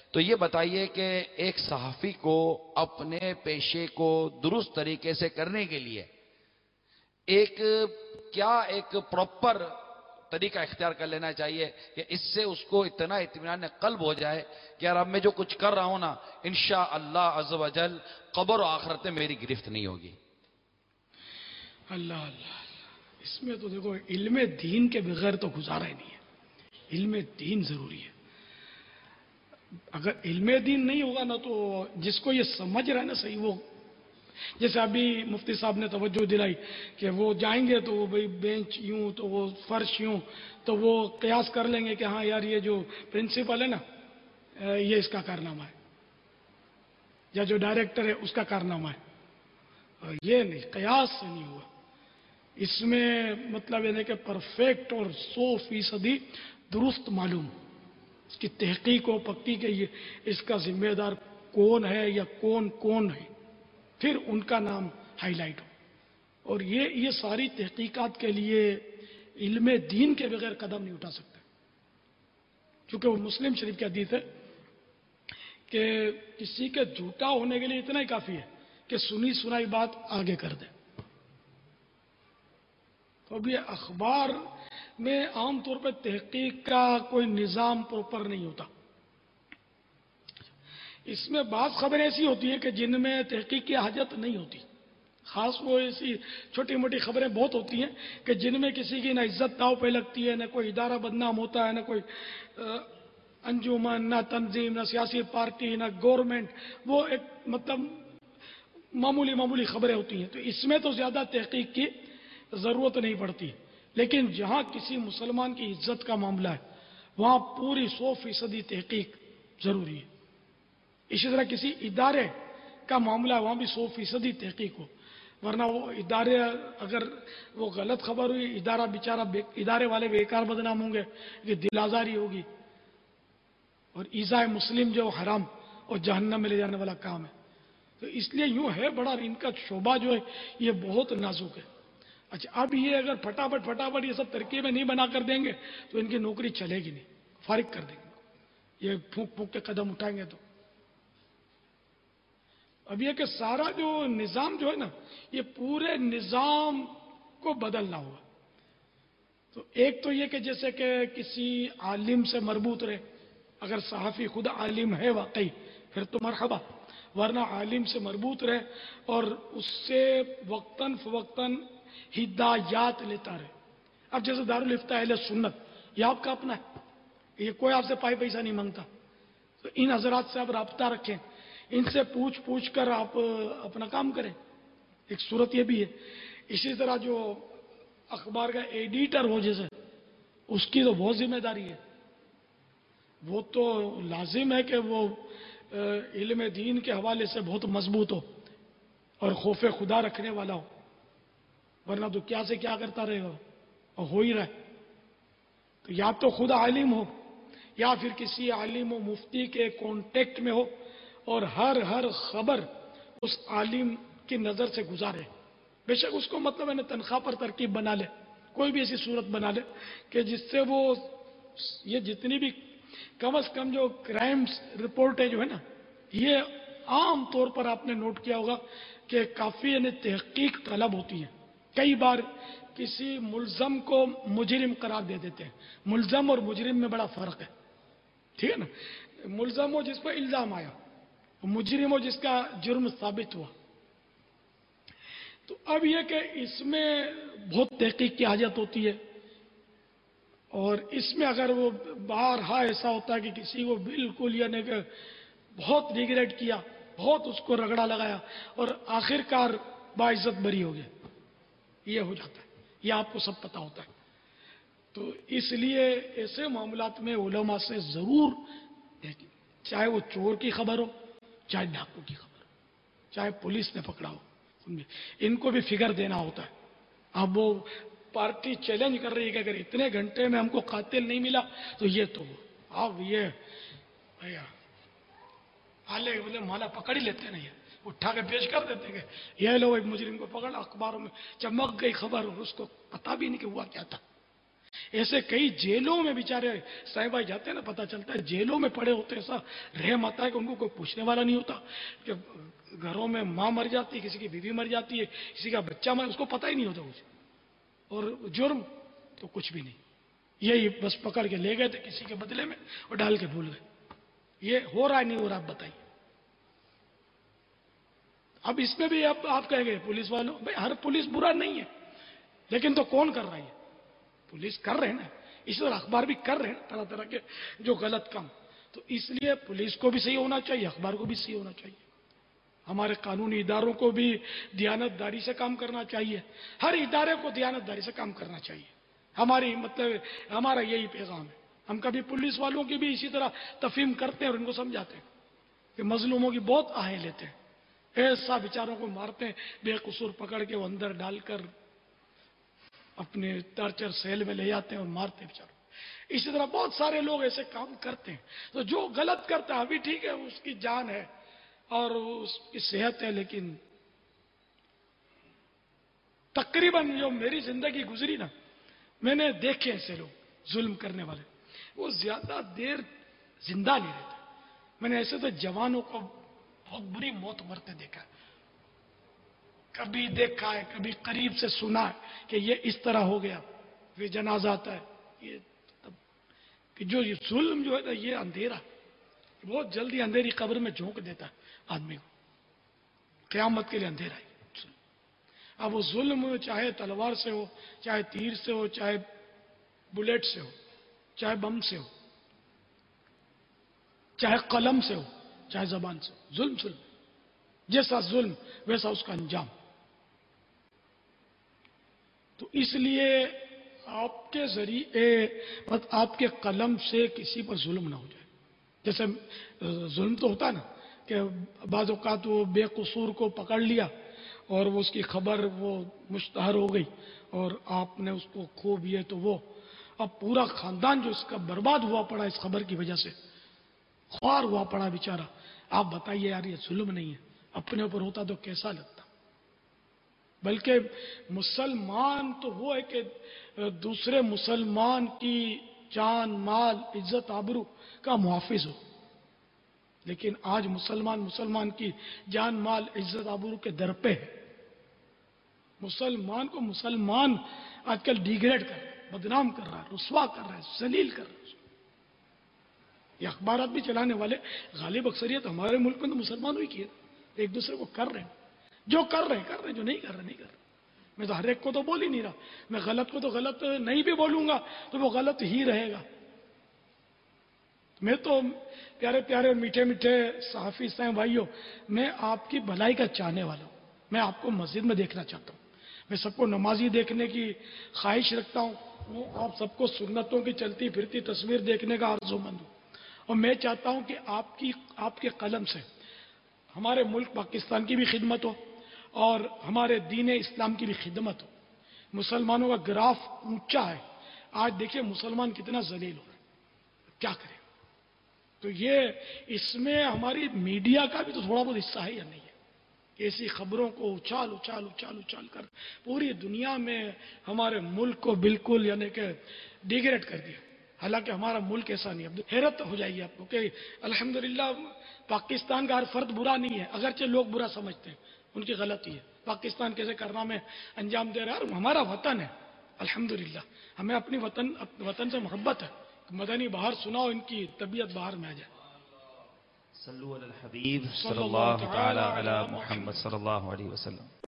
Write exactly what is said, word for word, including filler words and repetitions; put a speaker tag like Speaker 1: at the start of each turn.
Speaker 1: تو یہ بتائیے کہ ایک صحافی کو اپنے پیشے کو درست طریقے سے کرنے کے لیے ایک کیا ایک پراپر طریقہ اختیار کر لینا چاہیے کہ اس سے اس کو اتنا اطمینان قلب ہو جائے کہ یار اب میں جو کچھ کر رہا ہوں نا انشاءاللہ عز و جل قبر و آخرت میں میری گرفت نہیں ہوگی؟
Speaker 2: اللہ اللہ اس میں تو دیکھو علم دین کے بغیر تو گزارا ہی نہیں ہے، علم دین ضروری ہے۔ اگر علم دین نہیں ہوگا نا تو جس کو یہ سمجھ رہا ہے نا صحیح، وہ جیسے ابھی مفتی صاحب نے توجہ دلائی کہ وہ جائیں گے تو وہ بھائی بینچ یوں تو وہ فرش یوں، تو وہ قیاس کر لیں گے کہ ہاں یار یہ جو پرنسپل ہے نا یہ اس کا کارنامہ ہے، یا جو ڈائریکٹر ہے اس کا کارنامہ ہے۔ یہ نہیں، قیاس سے نہیں ہوا اس میں، مطلب یہ نہیں کہ پرفیکٹ اور سو فیصدی درست معلوم، اس کی تحقیق ہو پکی کہ یہ اس کا ذمہ دار کون ہے یا کون کون ہے، پھر ان کا نام ہائی لائٹ ہو۔ اور یہ یہ ساری تحقیقات کے لیے علم دین کے بغیر قدم نہیں اٹھا سکتے، چونکہ وہ مسلم شریف کی حدیث ہے کہ کسی کے جھوٹا ہونے کے لیے اتنا ہی کافی ہے کہ سنی سنائی بات آگے کر دے۔ تو اب یہ اخبار میں عام طور پہ تحقیق کا کوئی نظام پراپر نہیں ہوتا، اس میں بعض خبریں ایسی ہوتی ہیں کہ جن میں تحقیق کی حاجت نہیں ہوتی، خاص وہ ایسی چھوٹی موٹی خبریں بہت ہوتی ہیں کہ جن میں کسی کی نہ عزت داؤ پہ لگتی ہے، نہ کوئی ادارہ بدنام ہوتا ہے، نہ کوئی انجمن، نہ تنظیم، نہ سیاسی پارٹی، نہ گورنمنٹ، وہ ایک مطلب معمولی معمولی خبریں ہوتی ہیں، تو اس میں تو زیادہ تحقیق کی ضرورت نہیں پڑتی۔ لیکن جہاں کسی مسلمان کی عزت کا معاملہ ہے وہاں پوری سو فیصدی تحقیق ضروری ہے۔ اسی طرح کسی ادارے کا معاملہ ہے وہاں بھی سو فیصدی تحقیق ہو، ورنہ وہ ادارے اگر وہ غلط خبر ہوئی ادارہ بیچارہ ادارے والے بیکار بدنام ہوں گے، یہ دل آزاری ہوگی، اور ایذاء مسلم جو حرام اور جہنم میں لے جانے والا کام ہے۔ تو اس لیے یوں ہے بڑا ان کا شعبہ جو ہے یہ بہت نازک ہے۔ اچھا اب یہ اگر پھٹافٹ پھٹافٹ یہ سب ترکیبیں نہیں بنا کر دیں گے تو ان کی نوکری چلے گی نہیں، فارغ کر دیں گے یہ پھونک پھونک کے قدم اٹھائیں گے تو۔ اب یہ کہ سارا جو نظام جو ہے نا یہ پورے نظام کو بدلنا ہوگا۔ تو ایک تو یہ کہ جیسے کہ کسی عالم سے مربوط رہے، اگر صحافی خود عالم ہے واقعی پھر تو مرحبا، ورنہ عالم سے مربوط رہے اور اس سے وقتاً فوقتاً ہدایات لیتا رہے۔ اب جیسے دارالفتہ اہل سنت یہ آپ کا اپنا ہے، یہ کوئی آپ سے پائی پیسہ نہیں مانگتا، تو ان حضرات سے آپ رابطہ رکھیں، ان سے پوچھ پوچھ کر آپ اپنا کام کریں، ایک صورت یہ بھی ہے۔ اسی طرح جو اخبار کا ایڈیٹر ہو جیسے اس کی تو بہت ذمہ داری ہے، وہ تو لازم ہے کہ وہ علم دین کے حوالے سے بہت مضبوط ہو اور خوف خدا رکھنے والا ہو، ورنہ تو کیا سے کیا کرتا رہے گا اور ہو ہی رہا ہے۔ تو یا تو خود عالم ہو یا پھر کسی عالم و مفتی کے کانٹیکٹ میں ہو اور ہر ہر خبر اس عالم کی نظر سے گزارے، بے شک اس کو مطلب ہے نا تنخواہ پر ترکیب بنا لے، کوئی بھی ایسی صورت بنا لے کہ جس سے وہ یہ جتنی بھی کم از کم جو کرائمز رپورٹیں جو ہے نا یہ عام طور پر آپ نے نوٹ کیا ہوگا کہ کافی یعنی تحقیق طلب ہوتی ہیں۔ کئی بار کسی ملزم کو مجرم قرار دے دیتے ہیں، ملزم اور مجرم میں بڑا فرق ہے، ٹھیک ہے نا؟ ملزم ہو جس پر الزام آیا، مجرم ہو جس کا جرم ثابت ہوا۔ تو اب یہ کہ اس میں بہت تحقیق کی حاجت ہوتی ہے، اور اس میں اگر وہ بارہا ایسا ہوتا ہے کہ کسی کو بالکل یعنی کہ بہت ریگریٹ کیا، بہت اس کو رگڑا لگایا اور آخر کار باعزت بری ہو گیا، یہ ہو جاتا ہے، یہ آپ کو سب پتا ہوتا ہے۔ تو اس لیے ایسے معاملات میں علماء سے ضرور دیکھیں، چاہے وہ چور کی خبر ہو، چاہے ڈاکو کی خبر ہو، چاہے پولیس نے پکڑا ہو، ان کو بھی فگر دینا ہوتا ہے۔ اب وہ پارٹی چیلنج کر رہی ہے کہ اگر اتنے گھنٹے میں ہم کو قاتل نہیں ملا تو یہ تو اب یہ آلے بولے مالا پکڑ ہی لیتے نہیں، اٹھا کے پیش کر دیتے کہ یہ لو ایک مجرم کو پکڑ، اخباروں میں چمک گئی خبر اور اس کو پتا بھی نہیں کہ ہوا کیا تھا۔ ایسے کئی جیلوں میں بیچارے صاحب بھائی جاتے ہیں نا، پتہ چلتا ہے جیلوں میں پڑے ہوتے ہیں، ایسا رحم آتا ہے کہ ان کو کوئی پوچھنے والا نہیں ہوتا، کہ گھروں میں ماں مر جاتی ہے، کسی کی بیوی مر جاتی ہے، کسی کا بچہ مر، اس کو پتہ ہی نہیں ہوتا کچھ، اور جرم تو کچھ بھی نہیں، یہی بس پکڑ کے لے گئے تھے کسی کے بدلے میں اور ڈال کے بھول گئے. یہ ہو رہا ہے نہیں ہو رہا، آپ بتائیے. اب اس میں بھی اب آپ کہیں گے پولیس والوں، بھائی ہر پولیس برا نہیں ہے، لیکن تو کون کر رہا ہے؟ پولیس کر رہے ہیں نا، اسی طرح اخبار بھی کر رہے ہیں طرح طرح کے جو غلط کام. تو اس لیے پولیس کو بھی صحیح ہونا چاہیے، اخبار کو بھی صحیح ہونا چاہیے، ہمارے قانونی اداروں کو بھی دیانت داری سے کام کرنا چاہیے، ہر ادارے کو دیانت داری سے کام کرنا چاہیے. ہماری مطلب ہمارا یہی پیغام ہے. ہم کبھی پولیس والوں کی بھی اسی طرح تفہیم کرتے ہیں اور ان کو سمجھاتے ہیں کہ مظلوموں کی بہت آہیں لیتے ہیں، ایسا بیچاروں کو مارتے ہیں بے قصور پکڑ کے وہ اندر ڈال کر اپنے ٹارچر سیل میں لے جاتے ہیں اور مارتے ہیں بیچاروں. اسی طرح بہت سارے لوگ ایسے کام کرتے ہیں. تو جو غلط کرتا ہے ابھی ٹھیک ہے، اس کی جان ہے اور اس کی صحت ہے، لیکن تقریباً جو میری زندگی گزری نا، میں نے دیکھے ایسے لوگ ظلم کرنے والے، وہ زیادہ دیر زندہ نہیں رہتے. میں نے ایسے تو جوانوں کو بہت بری موت مرتے دیکھا ہے، کبھی دیکھا ہے، کبھی قریب سے سنا ہے کہ یہ اس طرح ہو گیا، پھر جنازہ آتا ہے. یہ تب کہ جو یہ ظلم جو ہے نا، یہ اندھیرا بہت جلدی اندھیری قبر میں جھونک دیتا ہے آدمی کو، قیامت کے لیے اندھیرا ہے. اب وہ ظلم چاہے تلوار سے ہو، چاہے تیر سے ہو، چاہے بلیٹ سے ہو، چاہے بم سے ہو، چاہے قلم سے ہو، چاہے زبان سے ہو، ظلم ظلم، جیسا ظلم ویسا اس کا انجام. تو اس لیے آپ کے ذریعے آپ کے قلم سے کسی پر ظلم نہ ہو جائے. جیسے ظلم تو ہوتا ہے نا کہ بعض اوقات وہ بے قصور کو پکڑ لیا اور وہ اس کی خبر وہ مشتہر ہو گئی اور آپ نے اس کو خوب یہ تو وہ اب پورا خاندان جو اس کا برباد ہوا پڑا اس خبر کی وجہ سے، خوار ہوا پڑا بیچارہ. آپ بتائیے یار، یہ ظلم نہیں ہے؟ اپنے اوپر ہوتا تو کیسا لگتا؟ بلکہ مسلمان تو وہ ہے کہ دوسرے مسلمان کی جان مال عزت آبرو کا محافظ ہو، لیکن آج مسلمان مسلمان کی جان مال عزت آبرو کے در پہ ہے. مسلمان کو مسلمان آج کل ڈیگریڈ کر رہا ہے، بدنام کر رہا ہے، رسوا کر رہا ہے، ذلیل کر رہا ہے. یہ اخبارات بھی چلانے والے غالب اکثریت ہمارے ملک میں تو مسلمانوں ہی کی ہے، ایک دوسرے کو کر رہے ہیں، جو کر رہے ہیں کر رہے ہیں، جو نہیں کر رہے نہیں کر رہے. میں تو ہر ایک کو تو بول ہی نہیں رہا، میں غلط کو تو غلط نہیں بھی بولوں گا تو وہ غلط ہی رہے گا. میں تو پیارے پیارے میٹھے میٹھے صحافی صاحب بھائیوں، میں آپ کی بھلائی کا چاہنے والا ہوں. میں آپ کو مسجد میں دیکھنا چاہتا ہوں، میں سب کو نمازی دیکھنے کی خواہش رکھتا ہوں، میں آپ سب کو سنتوں کی چلتی پھرتی تصویر دیکھنے کا آرزو مند ہوں. اور میں چاہتا ہوں کہ آپ کی آپ کے قلم سے ہمارے ملک پاکستان کی بھی خدمت ہو اور ہمارے دین اسلام کی بھی خدمت ہو. مسلمانوں کا گراف اونچا ہے، آج دیکھیں مسلمان کتنا ذلیل ہو رہا ہے، کیا کریں؟ تو یہ اس میں ہماری میڈیا کا بھی تو تھوڑا بہت حصہ ہے یا نہیں ہے؟ ایسی خبروں کو اچھال اچھال اچھال اچھال کر پوری دنیا میں ہمارے ملک کو بالکل یعنی کہ ڈیگریڈ کر دیا. حالانکہ ہمارا ملک ایسا نہیں ہے. حیرت ہو جائے گی آپ کو کہ الحمدللہ پاکستان کا ہر فرد برا نہیں ہے، اگرچہ لوگ برا سمجھتے ہیں، ان کی غلطی ہے. پاکستان کیسے کارنامے انجام دے رہا ہے، ہمارا وطن ہے الحمدللہ. ہمیں اپنی وطن وطن سے محبت ہے. مدنی بہار سناؤ، ان کی طبیعت باہر میں آ جائے.
Speaker 1: صلو علی الحبیب
Speaker 2: صلی
Speaker 1: صلی
Speaker 2: اللہ
Speaker 1: اللہ
Speaker 2: تعالی
Speaker 1: تعالی
Speaker 2: علی
Speaker 1: علی
Speaker 2: محمد.
Speaker 1: محمد صلی اللہ علیہ وسلم.